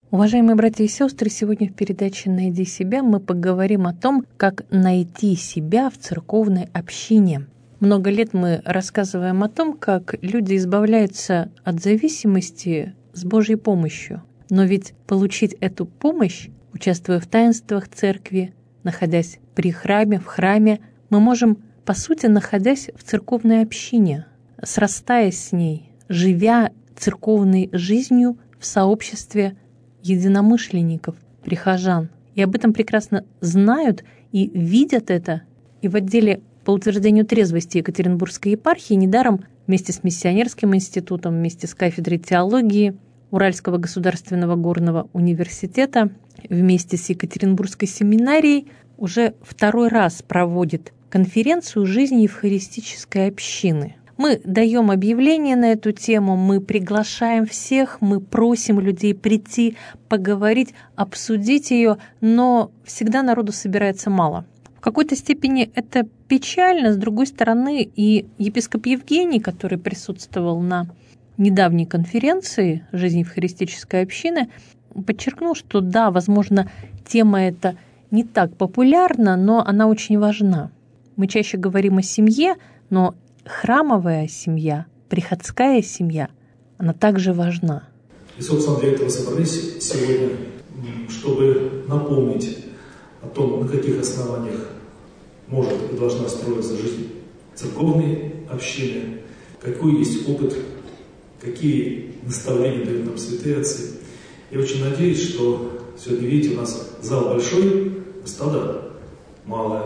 Уважаемые братья и сестры, сегодня в передаче «Найди себя» мы поговорим о том, как найти себя в церковной общине. Много лет мы рассказываем о том, как люди избавляются от зависимости с Божьей помощью. Но ведь получить эту помощь, участвуя в таинствах церкви, находясь при храме, в храме, мы можем, по сути, находясь в церковной общине, срастаясь с ней, живя церковной жизнью в сообществе единомышленников, прихожан. И об этом прекрасно знают и видят это. И в отделе по утверждению трезвости Екатеринбургской епархии недаром вместе с Миссионерским институтом, вместе с кафедрой теологии Уральского государственного горного университета, вместе с Екатеринбургской семинарией уже второй раз проводит конференцию «Жизнь евхаристической общины». Мы даем объявление на эту тему, мы приглашаем всех, мы просим людей прийти, поговорить, обсудить ее, но всегда народу собирается мало. В какой-то степени это печально, с другой стороны, и епископ Евгений, который присутствовал на недавней конференции «Жизнь евхаристической общины», подчеркнул, что да, возможно, тема эта не так популярна, но она очень важна. Мы чаще говорим о семье, но храмовая семья, приходская семья, она также важна. И, собственно, для этого собрались сегодня, чтобы напомнить о том, на каких основаниях может и должна строиться жизнь церковной общины, какой есть опыт, какие наставления дают нам святые отцы. Я очень надеюсь, что сегодня, видите, у нас зал большой, а стадо малое.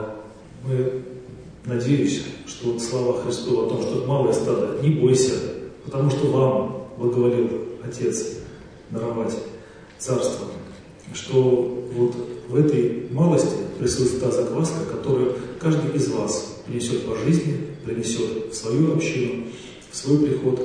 Надеюсь, что слова Христова о том, что малое стадо, не бойся, потому что вам благоволил Отец даровать царство, что вот в этой малости присутствует та закваска, которую каждый из вас принесет по жизни, принесет в свою общину, в свой приход,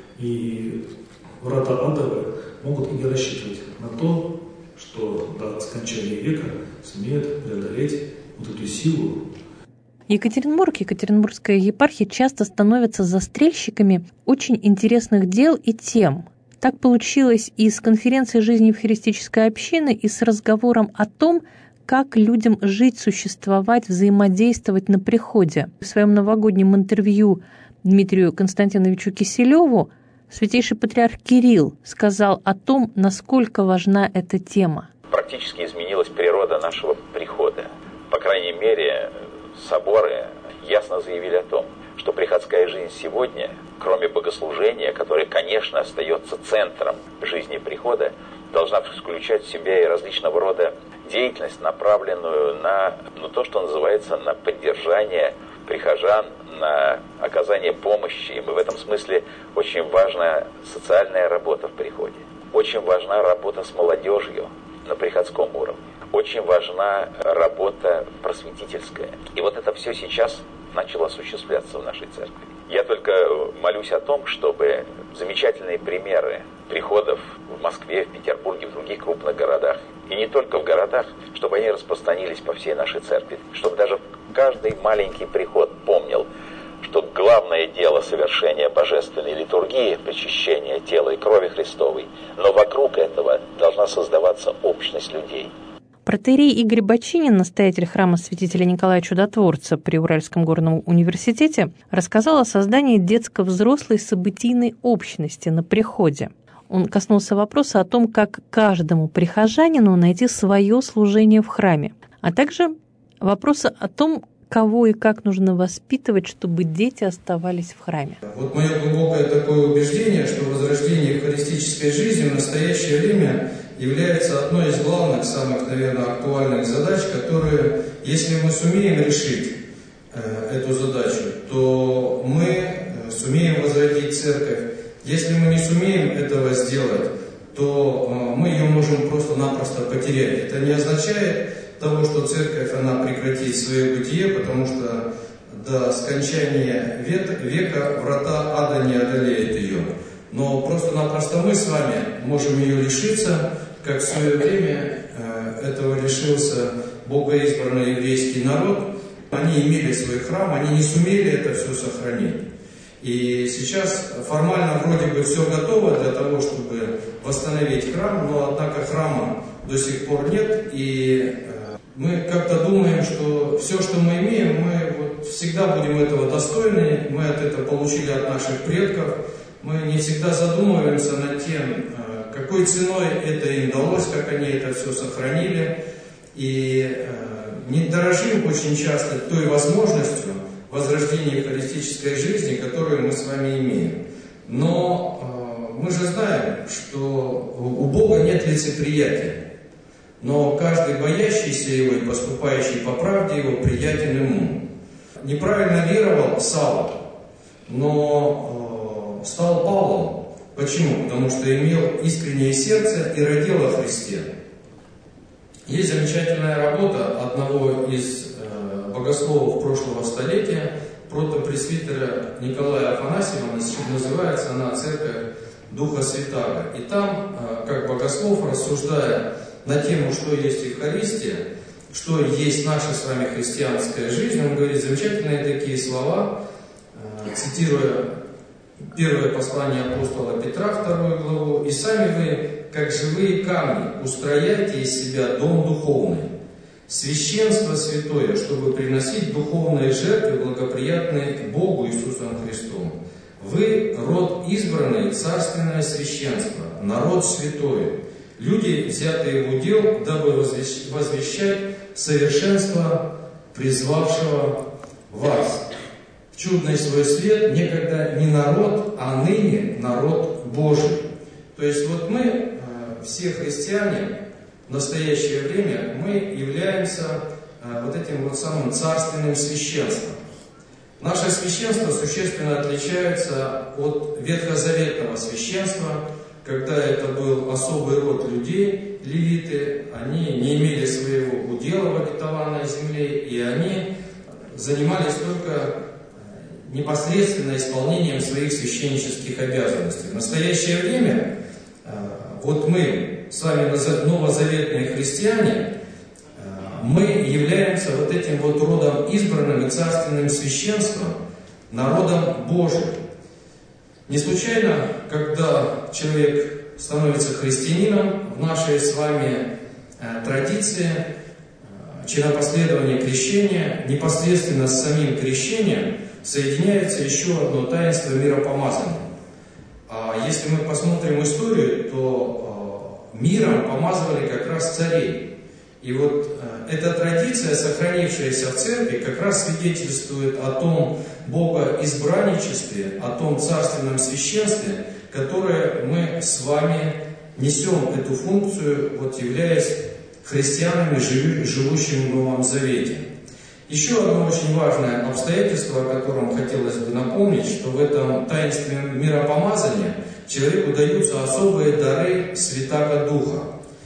и врата адовые могут и не рассчитывать на то, что до скончания века сумеет преодолеть вот эту силу. Екатеринбург, Екатеринбургская епархия часто становятся застрельщиками очень интересных дел и тем. Так получилось и с конференцией «Жизнь евхаристической общины», и с разговором о том, как людям жить, существовать, взаимодействовать на приходе. В своем новогоднем интервью Дмитрию Константиновичу Киселеву святейший патриарх Кирилл сказал о том, насколько важна эта тема. Практически изменилась природа нашего прихода. По крайней мере, соборы ясно заявили о том, что приходская жизнь сегодня, кроме богослужения, которое, конечно, остается центром жизни прихода, должна включать в себя и различного рода деятельность, направленную на то, что называется, на поддержание прихожан, на оказание помощи им. И в этом смысле очень важна социальная работа в приходе. Очень важна работа с молодежью на приходском уровне. Очень важна работа просветительская. И вот это все сейчас начало осуществляться в нашей церкви. Я только молюсь о том, чтобы замечательные примеры приходов в Москве, в Петербурге, в других крупных городах, и не только в городах, чтобы они распространились по всей нашей церкви, чтобы даже каждый маленький приход помнил, что главное дело совершения божественной литургии, причащения тела и крови Христовой, но вокруг этого должна создаваться общность людей. Протоиерей Игорь Бочинин, настоятель храма святителя Николая Чудотворца при Уральском горном университете, рассказал о создании детско-взрослой событийной общности на приходе. Он коснулся вопроса о том, как каждому прихожанину найти свое служение в храме, а также вопроса о том, кого и как нужно воспитывать, чтобы дети оставались в храме. Вот мое глубокое такое убеждение, что возрождение евхаристической жизни в настоящее время является одной из главных, самых, наверное, актуальных задач, которые, если мы сумеем решить эту задачу, то мы сумеем возродить церковь. Если мы не сумеем этого сделать, то мы ее можем просто-напросто потерять. Это не означает того, что церковь, она прекратит свое бытие, потому что до скончания века врата ада не одолеют ее. Но просто-напросто мы с вами можем ее лишиться, как в свое время этого лишился богоизбранный еврейский народ. Они имели свой храм, они не сумели это все сохранить. И сейчас формально вроде бы все готово для того, чтобы восстановить храм, но однако храма до сих пор нет. И мы как-то думаем, что все, что мы имеем, мы вот всегда будем этого достойны, мы от этого получили от наших предков. Мы не всегда задумываемся над тем, какой ценой это им далось, как они это все сохранили. И не дорожим очень часто той возможностью возрождения евхаристической жизни, которую мы с вами имеем. Но мы же знаем, что у Бога нет лицеприятия. Но каждый боящийся Его и поступающий по правде Его приятен Ему. Неправильно веровал Савва, но стал Павлом. Почему? Потому что имел искреннее сердце и родил о Христе. Есть замечательная работа одного из богословов прошлого столетия, протопресвитера Николая Афанасьева, называется она «Церковь Духа Святаго». И там, как богослов, рассуждая на тему, что есть Евхаристия, что есть наша с вами христианская жизнь, он говорит замечательные такие слова, цитируя первое послание апостола Петра, 2 главу: «И сами вы, как живые камни, устрояйте из себя дом духовный, священство святое, чтобы приносить духовные жертвы, благоприятные Богу Иисусом Христом. Вы род избранный, царственное священство, народ святой, люди, взятые в удел, дабы возвещать совершенство призвавшего вас в чудный свой свет, некогда не народ, а ныне народ Божий». То есть вот мы, все христиане, в настоящее время мы являемся вот этим вот самым царственным священством. Наше священство существенно отличается от ветхозаветного священства, когда это был особый род людей, левиты, они не имели своего удела в обетованной земле, и они занимались только непосредственно исполнением своих священнических обязанностей. В настоящее время вот мы с вами новозаветные христиане, мы являемся вот этим вот родом избранным и царственным священством, народом Божьим. Не случайно, когда человек становится христианином, в нашей с вами традиции чинопоследования крещения, непосредственно с самим крещением соединяется еще одно таинство миропомазания. А если мы посмотрим историю, то миром помазывали как раз царей. И вот эта традиция, сохранившаяся в церкви, как раз свидетельствует о том богоизбранничестве, о том царственном священстве, которое мы с вами несем эту функцию, вот являясь христианами, живущими в Новом Завете. Еще одно очень важное обстоятельство, о котором хотелось бы напомнить, что в этом таинстве миропомазания человеку даются особые дары Святаго Духа.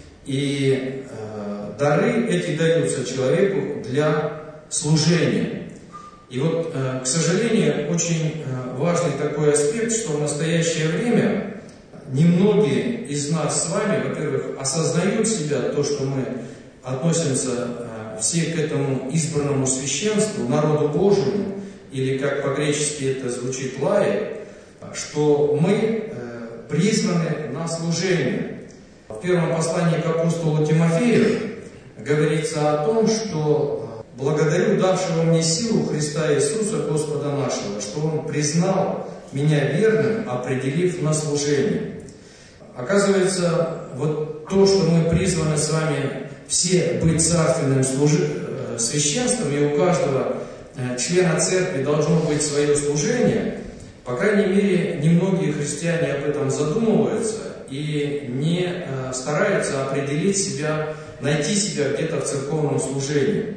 И дары эти даются человеку для служения. И вот, к сожалению, очень важный такой аспект, что в настоящее время немногие из нас с вами, во-первых, осознают себя, то, что мы относимся все к этому избранному священству, народу Божьему, или как по-гречески это звучит лаи, что мы призваны на служение. В первом послании к апостолу Тимофею говорится о том, что благодарю давшего мне силу Христа Иисуса, Господа нашего, что Он признал меня верным, определив на служение. Оказывается, вот то, что мы призваны с вами все быть царственным священством, и у каждого члена церкви должно быть свое служение, по крайней мере, немногие христиане об этом задумываются и не стараются определить себя, найти себя где-то в церковном служении.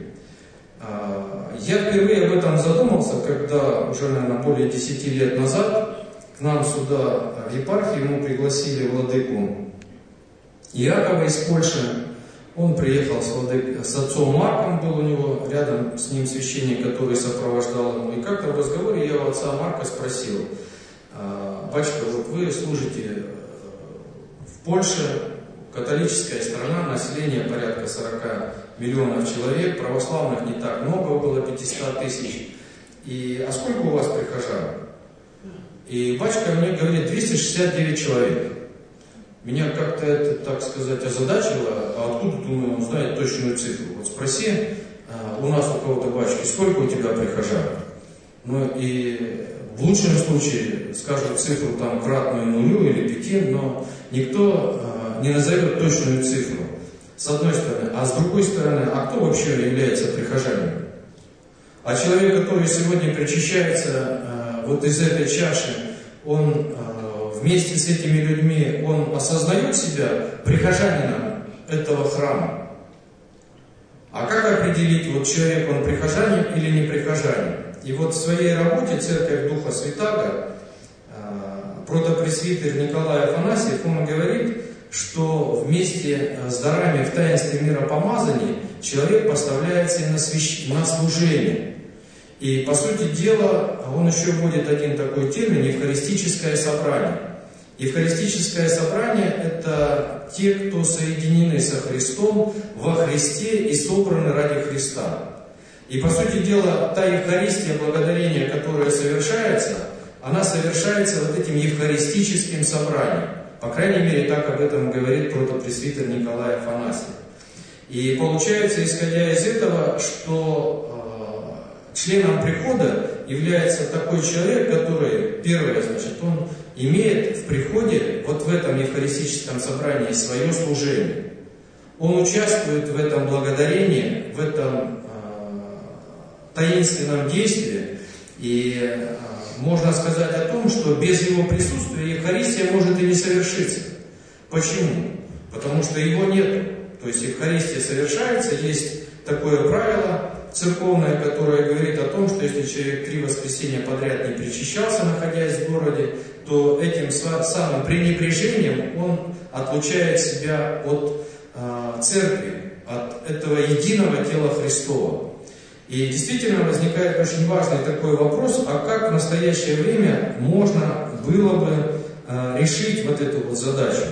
Я впервые об этом задумался, когда уже, наверное, более 10 лет назад к нам сюда в епархию мы пригласили владыку Иакова из Польши. Он приехал с отцом Марком, был у него рядом с ним священник, который сопровождал ему. И как-то в разговоре я у отца Марка спросил: «Батюшка, вот вы служите в Польше, католическая страна, население порядка 40 миллионов человек, православных не так много, около 500 тысяч. А сколько у вас прихожан?» И батюшка мне говорит, 269 человек. Меня как-то это, так сказать, озадачило, а откуда, думаю, он знает точную цифру. Вот спроси у нас, у кого-то батюшки, сколько у тебя прихожан? Ну и в лучшем случае скажут цифру там кратную нулю или 5, но никто не назовет точную цифру. С одной стороны. А с другой стороны, а кто вообще является прихожанином? А человек, который сегодня причащается вот из этой чаши, он вместе с этими людьми, он осознает себя прихожанином этого храма. А как определить, вот человек, он прихожанин или не прихожанин? И вот в своей работе «Церковь Духа Святаго» протопресвитер Николай Афанасьев, он говорит, что вместе с дарами в таинстве миропомазания человек поставляется на служение. И, по сути дела, он еще вводит один такой термин – евхаристическое собрание. Евхаристическое собрание – это те, кто соединены со Христом во Христе и собраны ради Христа. И, по сути дела, та Евхаристия, благодарение которой совершается, она совершается вот этим евхаристическим собранием. По крайней мере, так об этом говорит протопресвитер Николай Афанасьев. И получается, исходя из этого, что членом прихода является такой человек, который, первое, значит, он имеет в приходе, вот в этом евхаристическом собрании, свое служение. Он участвует в этом благодарении, в этом таинственном действии, и можно сказать о том, что без его присутствия Евхаристия может и не совершиться. Почему? Потому что его нет. То есть Евхаристия совершается, есть такое правило церковное, которое говорит о том, что если человек 3 воскресенья подряд не причащался, находясь в городе, то этим самым пренебрежением он отлучает себя от церкви, от этого единого тела Христова. И действительно возникает очень важный такой вопрос, а как в настоящее время можно было бы решить вот эту вот задачу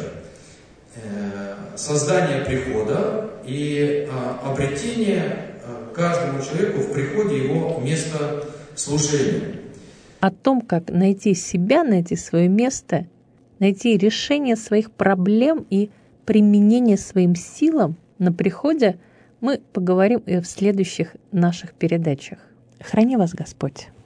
создания прихода и обретения каждому человеку в приходе его места служения. О том, как найти себя, найти свое место, найти решение своих проблем и применение своим силам на приходе, мы поговорим и в следующих наших передачах. Храни вас Господь!